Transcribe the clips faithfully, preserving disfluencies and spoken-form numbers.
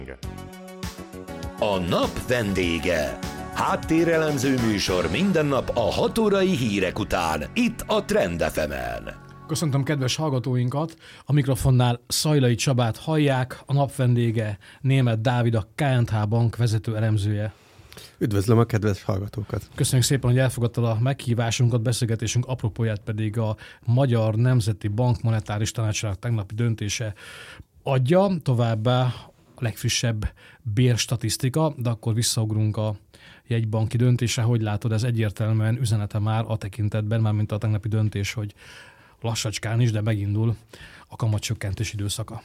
A nap vendége. Háttérelemző műsor minden nap a hat órai hírek után, itt a Trend ef emen. Köszöntöm kedves hallgatóinkat, a mikrofonnál Szajlai Csabát hallják, a nap vendége Németh Dávid, a ká en há Bank vezető elemzője. Üdvözlöm a kedves hallgatókat! Köszönjük szépen, hogy elfogadtad a meghívásunkat, beszélgetésünk apropóját pedig a Magyar Nemzeti Bank monetáris tanácsának tegnapi döntése adja, továbbá a legfrissebb bérstatisztika, de akkor visszaugrunk a jegybanki döntésre. Hogy látod, ez egyértelműen üzenete már a tekintetben, mármint a tegnapi döntés, hogy lassacskán is, de megindul a kamatcsökkentés időszaka.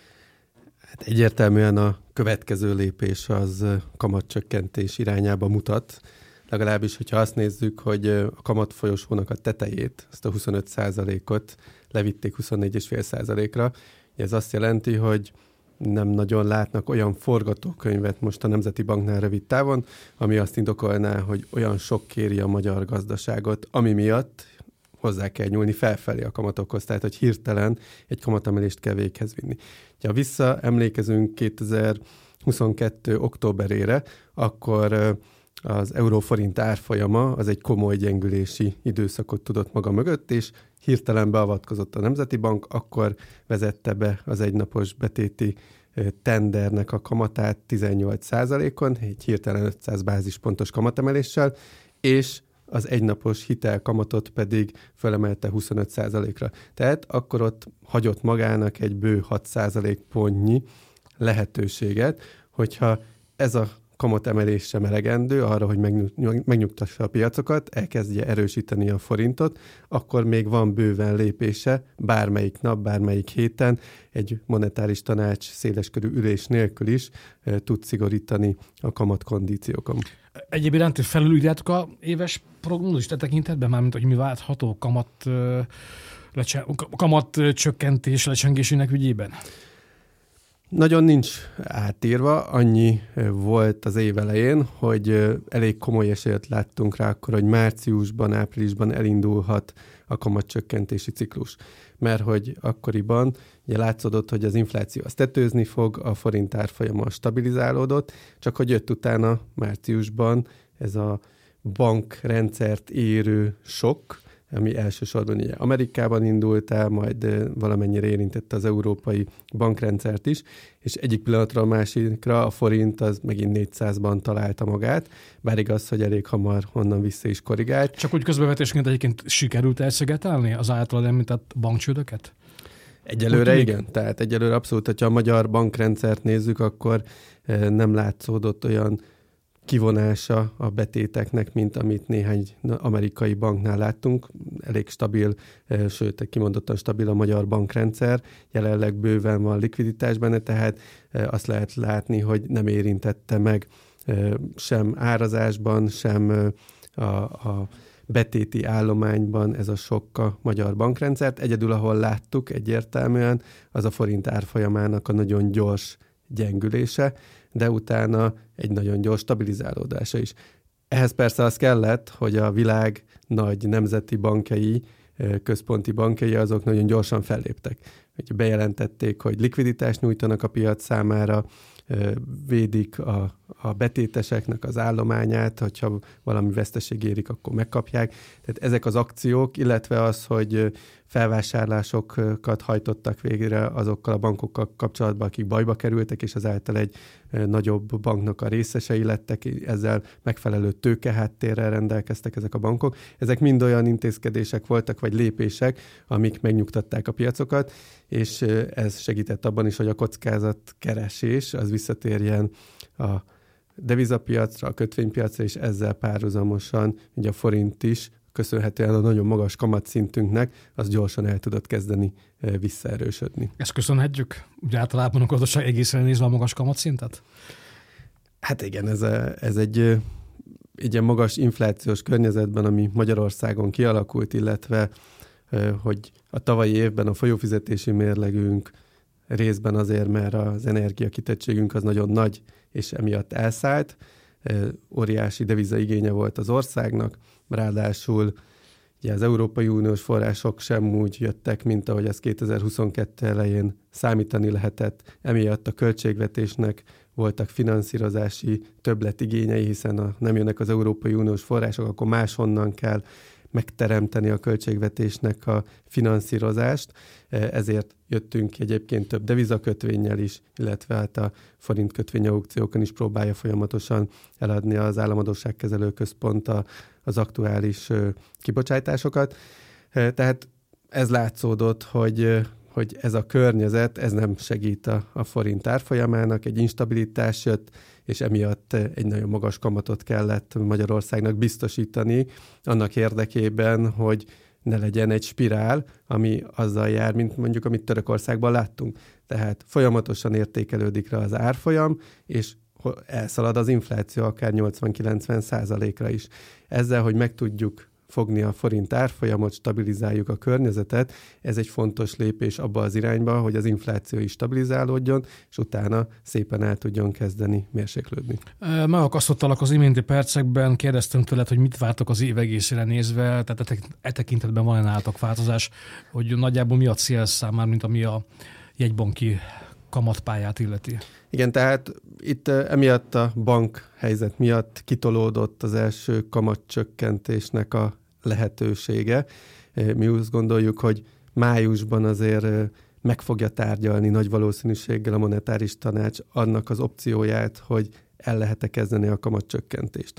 Hát egyértelműen a következő lépés az kamatcsökkentés irányába mutat. Legalábbis, hogyha azt nézzük, hogy a kamatfolyosónak a tetejét, azt a huszonöt százalékot levitték huszonnégy egész öt százalékra. Ez azt jelenti, hogy nem nagyon látnak olyan forgatókönyvet most a Nemzeti Banknál rövid távon, ami azt indokolná, hogy olyan sok kéri a magyar gazdaságot, ami miatt hozzá kell nyúlni felfelé a kamatokhoz, tehát hogy hirtelen egy kamatemelést kell véghez vinni. Ha visszaemlékezünk kétezer-huszonkettő októberére, akkor az euróforint árfolyama az egy komoly gyengülési időszakot tudott maga mögött, és hirtelen beavatkozott a Nemzeti Bank, akkor vezette be az egynapos betéti tendernek a kamatát tizennyolc százalékon, egy hirtelen ötszáz bázispontos kamatemeléssel, és az egynapos hitelkamatot pedig fölemelte huszonöt százalékra. Tehát akkor ott hagyott magának egy bő hat százalékpontnyi lehetőséget, hogyha ez a kamatemelés sem elegendő arra, hogy megnyugtassa a piacokat, elkezdje erősíteni a forintot, akkor még van bőven lépése, bármelyik nap, bármelyik héten egy monetáris tanács széleskörű ülés nélkül is e, tud szigorítani a kamatkondíciókon. Egyéb iránt felülírjátok a éves prognózist e tekintetben, mármint hogy mi várható kamat, lecse, kamat csökkentés lecsengésének ügyében? Nagyon nincs átírva, annyi volt az év elején, hogy elég komoly esélyt láttunk rá akkor, hogy márciusban, áprilisban elindulhat a kamatcsökkentési ciklus. Mert hogy akkoriban ugye látszódott, hogy az infláció az tetőzni fog, a forint árfolyama stabilizálódott, csak hogy jött utána márciusban ez a bankrendszert érő sok, ami elsősorban ugye Amerikában indult el, majd valamennyire érintette az európai bankrendszert is, és egyik pillanatra a másikra a forint az megint négyszázban találta magát, bár igaz, hogy elég hamar onnan vissza is korrigált. Csak úgy közbevetésként egyébként sikerült elszigetelni az általad említett bankcsődöket? Egyelőre igen, tehát egyelőre abszolút, hogyha a magyar bankrendszert nézzük, akkor nem látszódott olyan kivonása a betéteknek, mint amit néhány amerikai banknál láttunk. Elég stabil, sőt, kimondottan stabil a magyar bankrendszer. Jelenleg bőven van likviditás benne, tehát azt lehet látni, hogy nem érintette meg sem árazásban, sem a, a betéti állományban ez a sok a magyar bankrendszert. Egyedül, ahol láttuk egyértelműen, az a forint árfolyamának a nagyon gyors gyengülése, de utána egy nagyon gyors stabilizálódása is. Ehhez persze az kellett, hogy a világ nagy nemzeti bankjai, központi bankjai azok nagyon gyorsan felléptek. Hogy bejelentették, hogy likviditást nyújtanak a piac számára, védik a, a betéteseknek az állományát, hogyha valami veszteség érik, akkor megkapják. Tehát ezek az akciók, illetve az, hogy felvásárlásokat hajtottak végre azokkal a bankokkal kapcsolatban, akik bajba kerültek, és ezáltal egy nagyobb banknak a részesei lettek, ezzel megfelelő tőkeháttérrel rendelkeztek ezek a bankok. Ezek mind olyan intézkedések voltak, vagy lépések, amik megnyugtatták a piacokat, és ez segített abban is, hogy a kockázatkeresés az visszatérjen a devizapiacra, a kötvénypiacra, és ezzel párhuzamosan ugye a forint is, köszönhetően a nagyon magas kamatszintünknek, az gyorsan el tudott kezdeni visszaerősödni. Ezt köszönhetjük? Ugye általában a gazdaság egészen nézve a magas kamatszintet? Hát igen, ez, a, ez egy, egy ilyen magas inflációs környezetben, ami Magyarországon kialakult, illetve hogy a tavalyi évben a folyófizetési mérlegünk részben azért, mert az energiakitettségünk az nagyon nagy, és emiatt elszállt. Óriási devizaigénye volt az országnak, ráadásul Ugye az Európai Uniós források sem úgy jöttek, mint ahogy ez kétezer-huszonkettő elején számítani lehetett. Emiatt a költségvetésnek voltak finanszírozási többletigényei, hiszen ha nem jönnek az Európai Uniós források, akkor máshonnan kell megteremteni a költségvetésnek a finanszírozást, ezért jöttünk egyébként több devizakötvényel is, illetve hát a forint kötvény aukciókon is próbálja folyamatosan eladni az Államadósságkezelő Központ az aktuális kibocsátásokat. Tehát ez látszódott, hogy, hogy ez a környezet, ez nem segít a, a forint árfolyamának, egy instabilitás jött, és emiatt egy nagyon magas kamatot kellett Magyarországnak biztosítani annak érdekében, hogy ne legyen egy spirál, ami azzal jár, mint mondjuk, amit Törökországban láttunk. Tehát folyamatosan értékelődik rá az árfolyam, és elszalad az infláció akár nyolcvan-kilencven százalékra is. Ezzel, hogy meg tudjuk fogni a forint árfolyamot, stabilizáljuk a környezetet, ez egy fontos lépés abba az irányba, hogy az infláció is stabilizálódjon, és utána szépen el tudjon kezdeni mérséklődni. Megakasztottalak az iménti percekben, kérdeztem tőled, hogy mit vártok az év egészére nézve, tehát e tekintetben van-e nálatok változás, hogy nagyjából mi a célszám már, mint ami a jegybanki kamatpályát illeti? Igen, tehát itt emiatt a bank helyzet miatt kitolódott az első kamatcsökkentésnek a lehetősége. Mi úgy gondoljuk, hogy májusban azért meg fogja tárgyalni nagy valószínűséggel a monetáris tanács annak az opcióját, hogy el lehet-e kezdeni a kamatcsökkentést.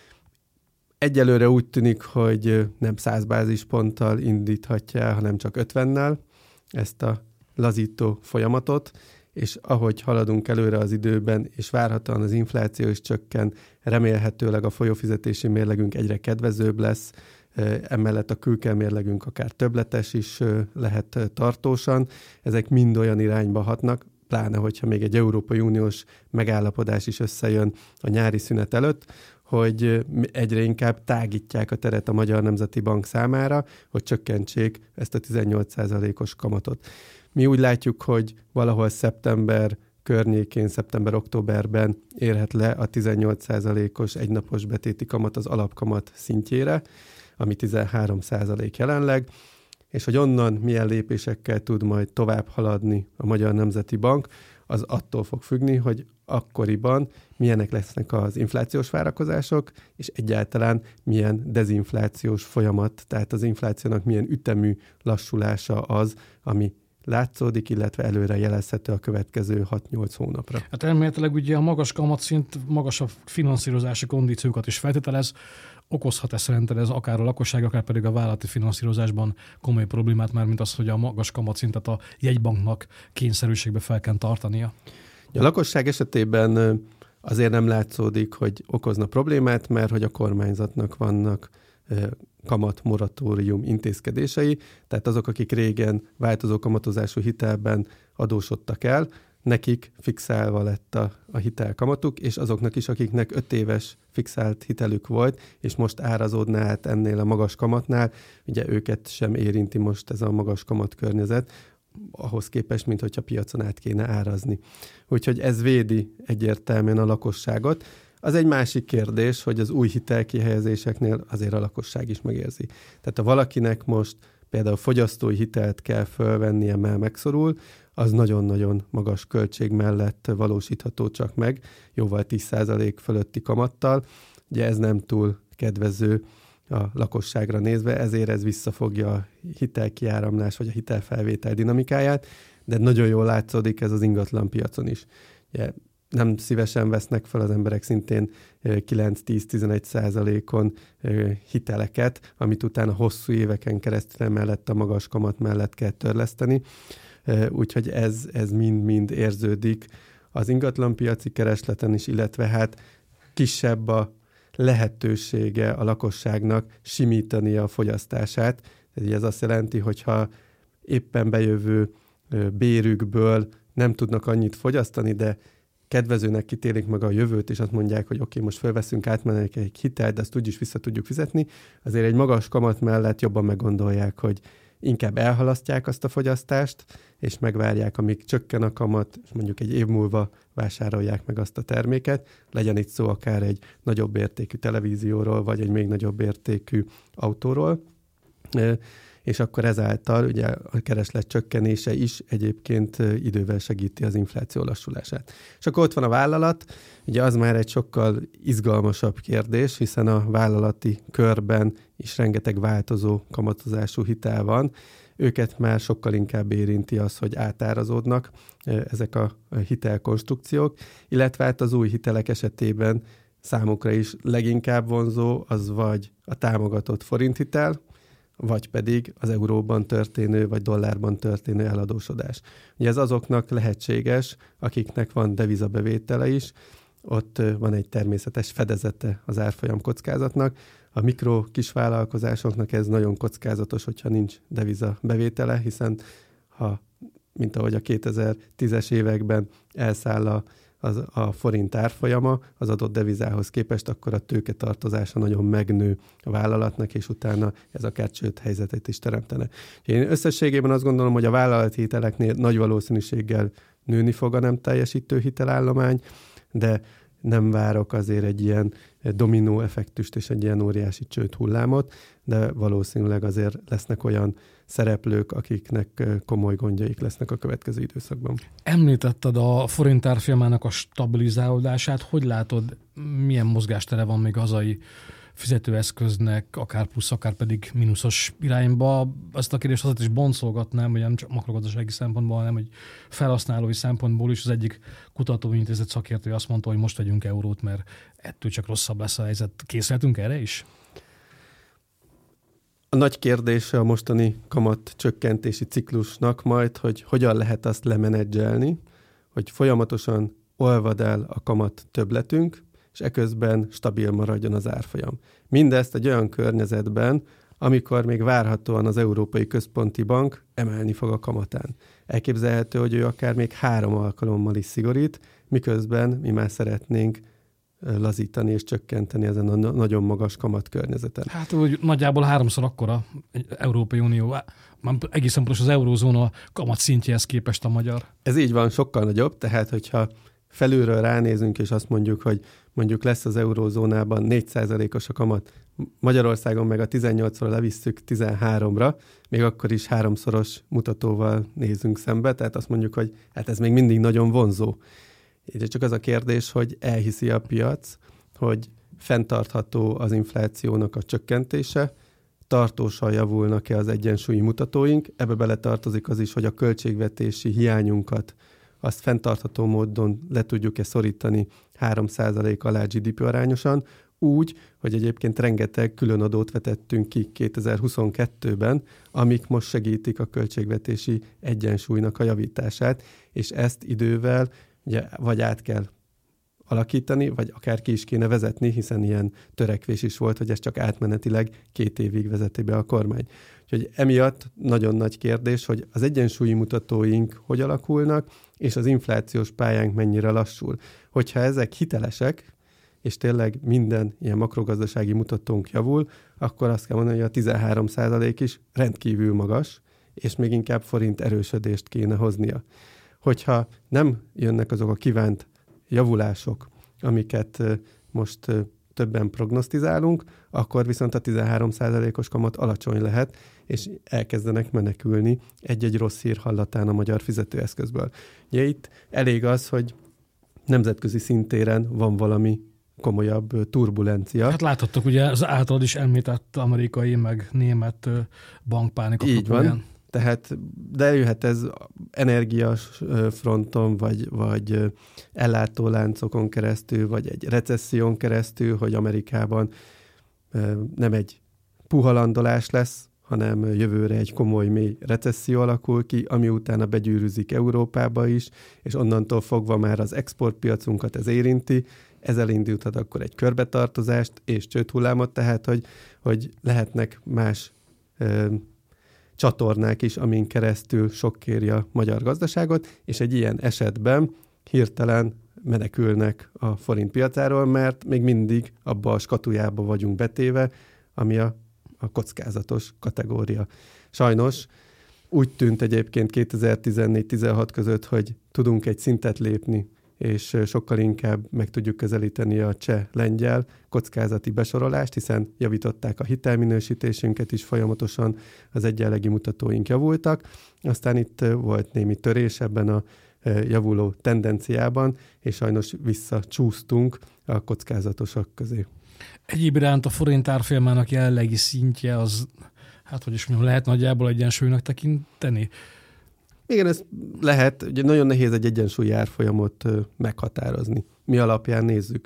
Egyelőre úgy tűnik, hogy nem száz bázisponttal indíthatja, hanem csak ötvennel ezt a lazító folyamatot, és ahogy haladunk előre az időben, és várhatóan az infláció is csökken, remélhetőleg a folyófizetési mérlegünk egyre kedvezőbb lesz, emellett a külkelmérlegünk akár többletes is lehet tartósan. Ezek mind olyan irányba hatnak, pláne hogyha még egy Európai Uniós megállapodás is összejön a nyári szünet előtt, hogy egyre inkább tágítják a teret a Magyar Nemzeti Bank számára, hogy csökkentsék ezt a tizennyolc százalékos kamatot. Mi úgy látjuk, hogy valahol szeptember környékén, szeptember-októberben érhet le a tizennyolc százalékos egynapos betéti kamat az alapkamat szintjére, ami tizenhárom százalék jelenleg, és hogy onnan milyen lépésekkel tud majd tovább haladni a Magyar Nemzeti Bank, az attól fog függni, hogy akkoriban milyenek lesznek az inflációs várakozások, és egyáltalán milyen dezinflációs folyamat, tehát az inflációnak milyen ütemű lassulása az, ami látszódik, illetve előre jelezhető a következő hat-nyolc hónapra. Hát elméletileg ugye a magas kamatszint magasabb finanszírozási kondíciókat is feltételez. Okozhat-e szerinted ez akár a lakosság, akár pedig a vállalati finanszírozásban komoly problémát, már mint az, hogy a magas kamatszintet a jegybanknak kényszerűségbe fel kell tartania? A lakosság esetében azért nem látszódik, hogy okozna problémát, mert hogy a kormányzatnak vannak kamatmoratórium intézkedései, tehát azok, akik régen változó kamatozású hitelben adósodtak el, nekik fixálva lett a, a hitelkamatuk, és azoknak is, akiknek öt éves fixált hitelük volt, és most árazódna át ennél a magas kamatnál, ugye őket sem érinti most ez a magas kamatkörnyezet, ahhoz képest, mint hogyha piacon át kéne árazni. Úgyhogy ez védi egyértelműen a lakosságot. Az egy másik kérdés, hogy az új hitelkihelyezéseknél azért a lakosság is megérzi. Tehát ha valakinek most például fogyasztói hitelt kell fölvennie, mert megszorul, az nagyon-nagyon magas költség mellett valósítható csak meg, jóval tíz százalék fölötti kamattal. Ugye ez nem túl kedvező a lakosságra nézve, ezért ez visszafogja a hitelkiáramlás vagy a hitelfelvétel dinamikáját, de nagyon jól látszódik ez az ingatlan piacon is. Ugye nem szívesen vesznek fel az emberek szintén kilenc-tíz-tizenegy százalékon hiteleket, amit utána hosszú éveken keresztül mellett a magas kamat mellett kell törleszteni. Úgyhogy ez, ez mind-mind érződik az ingatlanpiaci keresleten is, illetve hát kisebb a lehetősége a lakosságnak simítani a fogyasztását. Ez azt jelenti, hogyha éppen bejövő bérükből nem tudnak annyit fogyasztani, de kedvezőnek kitélik meg a jövőt, és azt mondják, hogy oké, okay, most felveszünk átmennek egy hitelt, de azt úgyis vissza tudjuk fizetni, azért egy magas kamat mellett jobban meggondolják, hogy inkább elhalasztják azt a fogyasztást, és megvárják, amíg csökken a kamat, és mondjuk egy év múlva vásárolják meg azt a terméket. Legyen itt szó akár egy nagyobb értékű televízióról, vagy egy még nagyobb értékű autóról. és akkor ezáltal ugye a kereslet csökkenése is egyébként idővel segíti az infláció lassulását. És akkor ott van a vállalat, ugye az már egy sokkal izgalmasabb kérdés, hiszen a vállalati körben is rengeteg változó kamatozású hitel van. Őket már sokkal inkább érinti az, hogy átárazódnak ezek a hitelkonstrukciók, illetve hát az új hitelek esetében számukra is leginkább vonzó az vagy a támogatott forinthitel, vagy pedig az euróban történő, vagy dollárban történő eladósodás. Ugye ez azoknak lehetséges, akiknek van devizabevétele is, ott van egy természetes fedezete az árfolyam kockázatnak. A mikro kisvállalkozásoknak ez nagyon kockázatos, hogyha nincs deviza bevétele, hiszen ha, mint ahogy a kétezer-tízes években elszáll a, az, a forint árfolyama az adott devizához képest, akkor a tőketartozása nagyon megnő a vállalatnak, és utána ez akár csőd helyzetet is teremtene. Én összességében azt gondolom, hogy a vállalati hiteleknél nagy valószínűséggel nőni fog a nem teljesítő hitelállomány, de nem várok azért egy ilyen dominó effektust és egy ilyen óriási csőd hullámot, de valószínűleg azért lesznek olyan szereplők, akiknek komoly gondjaik lesznek a következő időszakban. Említetted a forint árfolyamának a stabilizálódását. Hogy látod, milyen mozgástere van még hazai fizetőeszköznek, akár plusz, akár pedig mínuszos irányba? Ezt a kérdést azért is boncolgatnám, hogy nem csak makrogazdasági szempontból, hanem egy felhasználói szempontból is. Az egyik kutatóintézet szakértője azt mondta, hogy most vegyünk eurót, mert ettől csak rosszabb lesz a helyzet. Készültünk erre is? A nagy kérdése a mostani kamat csökkentési ciklusnak majd, hogy hogyan lehet azt lemenedzselni, hogy folyamatosan olvad el a kamat többletünk, és eközben stabil maradjon az árfolyam. Mindezt egy olyan környezetben, amikor még várhatóan az Európai Központi Bank emelni fog a kamatán. Elképzelhető, hogy ő akár még három alkalommal is szigorít, miközben mi már szeretnénk lazítani és csökkenteni ezen a nagyon magas kamatkörnyezeten. Hát úgy nagyjából háromszor akkora egy Európai Unió, egészen pontos az eurózóna kamat szintjéhez képest a magyar. Ez így van, sokkal nagyobb, tehát hogyha felülről ránézünk, és azt mondjuk, hogy mondjuk lesz az eurózónában négy százalékos a kamat, Magyarországon meg a tizennyolcról levisszük tizenháromra, még akkor is háromszoros mutatóval nézünk szembe, tehát azt mondjuk, hogy hát ez még mindig nagyon vonzó. Így csak az a kérdés, hogy elhiszi a piac, hogy fenntartható az inflációnak a csökkentése, tartósan javulnak-e az egyensúlyi mutatóink, ebbe beletartozik az is, hogy a költségvetési hiányunkat azt fenntartható módon le tudjuk-e szorítani három százalék alá gé dé pé arányosan, úgy, hogy egyébként rengeteg különadót vetettünk ki kétezer-huszonkettőben, amik most segítik a költségvetési egyensúlynak a javítását, és ezt idővel ugye, vagy át kell alakítani, vagy akár ki is kéne vezetni, hiszen ilyen törekvés is volt, hogy ez csak átmenetileg két évig vezeti be a kormány. Úgyhogy emiatt nagyon nagy kérdés, hogy az egyensúlyi mutatóink hogy alakulnak, és az inflációs pályánk mennyire lassul. Hogyha ezek hitelesek, és tényleg minden ilyen makrogazdasági mutatónk javul, akkor azt kell mondani, hogy a tizenhárom százalék is rendkívül magas, és még inkább forint erősödést kéne hoznia. Hogyha nem jönnek azok a kívánt javulások, amiket most többen prognosztizálunk, akkor viszont a tizenhárom százalékos kamat alacsony lehet, és elkezdenek menekülni egy-egy rossz hír hallatán a magyar fizetőeszközből. Ugye itt elég az, hogy nemzetközi szintéren van valami komolyabb turbulencia. Hát láthattok, ugye az általad is említett amerikai, meg német bankpánik. Így van. Olyan. Tehát, de eljöhet ez energias fronton, vagy, vagy ellátóláncokon keresztül, vagy egy recesszión keresztül, hogy Amerikában nem egy puha landolás lesz, hanem jövőre egy komoly, mély recesszió alakul ki, ami utána begyűrűzik Európába is, és onnantól fogva már az exportpiacunkat ez érinti, ez elindíthat akkor egy körbetartozást és csődhullámot, tehát, hogy, hogy lehetnek más ö, csatornák is, amin keresztül sokkéri a magyar gazdaságot, és egy ilyen esetben hirtelen menekülnek a forint piacáról, mert még mindig abba a skatujába vagyunk betéve, ami a, a kockázatos kategória. Sajnos úgy tűnt egyébként kétezer-tizennégy-tizenhat között, hogy tudunk egy szintet lépni és sokkal inkább meg tudjuk közelíteni a cseh-lengyel kockázati besorolást, hiszen javították a hitelminősítésünket is, folyamatosan az egyenlegi mutatóink javultak. Aztán itt volt némi törés ebben a javuló tendenciában, és sajnos visszacsúsztunk a kockázatosok közé. Egyéb iránt a forint árfolyamának jelenlegi szintje az, hát hogy is mondjam, lehet nagyjából egyensúlynak tekinteni? Igen, ez lehet. Ugye nagyon nehéz egy egyensúlyi árfolyamot meghatározni. Mi alapján nézzük?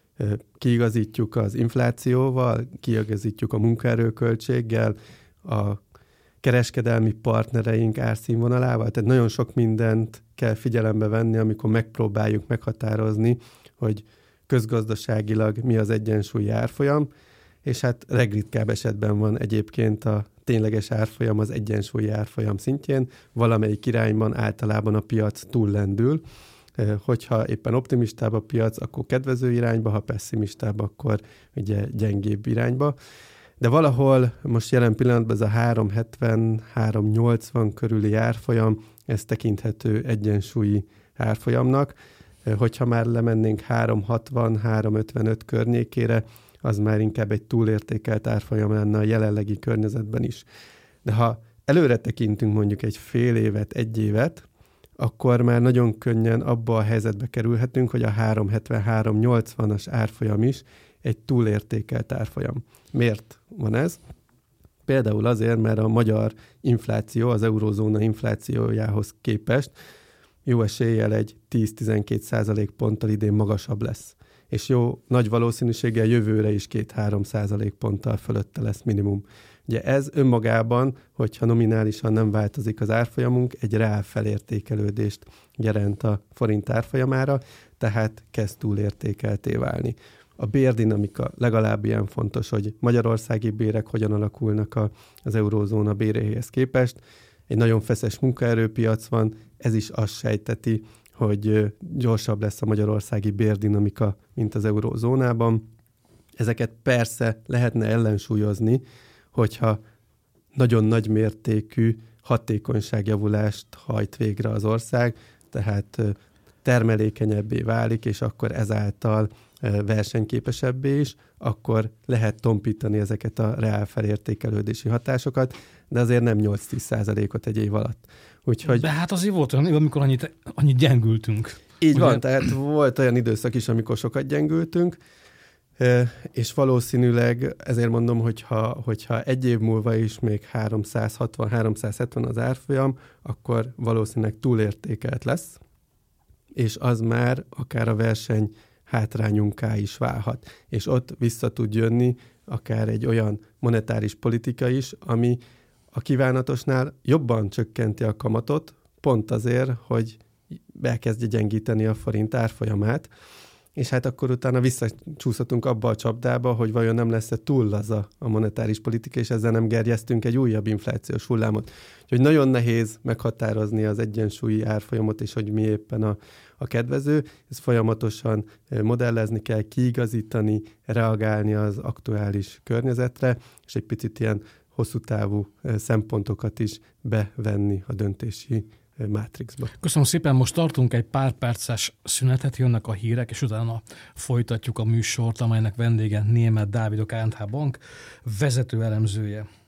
Kiigazítjuk az inflációval, kiigazítjuk a munkaerőköltséggel, a kereskedelmi partnereink árszínvonalával. Tehát nagyon sok mindent kell figyelembe venni, amikor megpróbáljuk meghatározni, hogy közgazdaságilag mi az egyensúlyi árfolyam, és hát legritkább esetben van egyébként a tényleges árfolyam az egyensúlyi árfolyam szintjén, valamelyik irányban általában a piac túllendül. Hogyha éppen optimistább a piac, akkor kedvező irányba, ha pessimistább, akkor ugye gyengébb irányba. De valahol most jelen pillanatban ez a három hetven három nyolcvan körüli árfolyam, ez tekinthető egyensúlyi árfolyamnak. Hogyha már lemennénk három hatvan három ötvenöt környékére, az már inkább egy túlértékelt árfolyam lenne a jelenlegi környezetben is. De ha előre tekintünk mondjuk egy fél évet, egy évet, akkor már nagyon könnyen abba a helyzetbe kerülhetünk, hogy a három hetven három nyolcvanas árfolyam is egy túlértékelt árfolyam. Miért van ez? Például azért, mert a magyar infláció az eurózóna inflációjához képest jó eséllyel egy tíz-tizenkét százalékponttal idén magasabb lesz. És jó nagy valószínűséggel jövőre is két-három százalékponttal fölötte lesz minimum. Ugye ez önmagában, hogyha nominálisan nem változik az árfolyamunk, egy reál felértékelődést jelent a forint árfolyamára, tehát kezd túlértékelté válni. A bérdinamika legalább ilyen fontos, hogy magyarországi bérek hogyan alakulnak a, az eurózóna béréhez képest. Egy nagyon feszes munkaerőpiac van, ez is azt sejteti, hogy gyorsabb lesz a magyarországi bérdinamika, mint az eurózónában. Ezeket persze lehetne ellensúlyozni, hogyha nagyon nagy mértékű hatékonyságjavulást hajt végre az ország, tehát termelékenyebbé válik, és akkor ezáltal versenyképesebbé is, akkor lehet tompítani ezeket a reál felértékelődési hatásokat, de azért nem nyolc-tíz százalékot egy év alatt. Úgyhogy... De hát azért volt olyan, amikor annyit, annyit gyengültünk. Így ugye? Van, tehát volt olyan időszak is, amikor sokat gyengültünk, és valószínűleg ezért mondom, hogyha, hogyha egy év múlva is még háromszázhatvan háromszázhetven az árfolyam, akkor valószínűleg túlértékelt lesz, és az már akár a verseny hátrányunká is válhat. És ott vissza tud jönni akár egy olyan monetáris politika is, ami a kívánatosnál jobban csökkenti a kamatot, pont azért, hogy elkezdje gyengíteni a forint árfolyamát, és hát akkor utána visszacsúszhatunk abba a csapdába, hogy vajon nem lesz-e túl laza a monetáris politika, és ezzel nem gerjesztünk egy újabb inflációs hullámot. Úgyhogy nagyon nehéz meghatározni az egyensúlyi árfolyamot, és hogy mi éppen a, a kedvező. Ezt folyamatosan modellezni kell, kiigazítani, reagálni az aktuális környezetre, és egy picit ilyen hosszú távú szempontokat is bevenni a döntési mátrixba. Köszönöm szépen, most tartunk egy pár perces szünetet, jönnek a hírek, és utána folytatjuk a műsort, amelynek vendége Németh Dávid, a ká en há Bank vezető elemzője.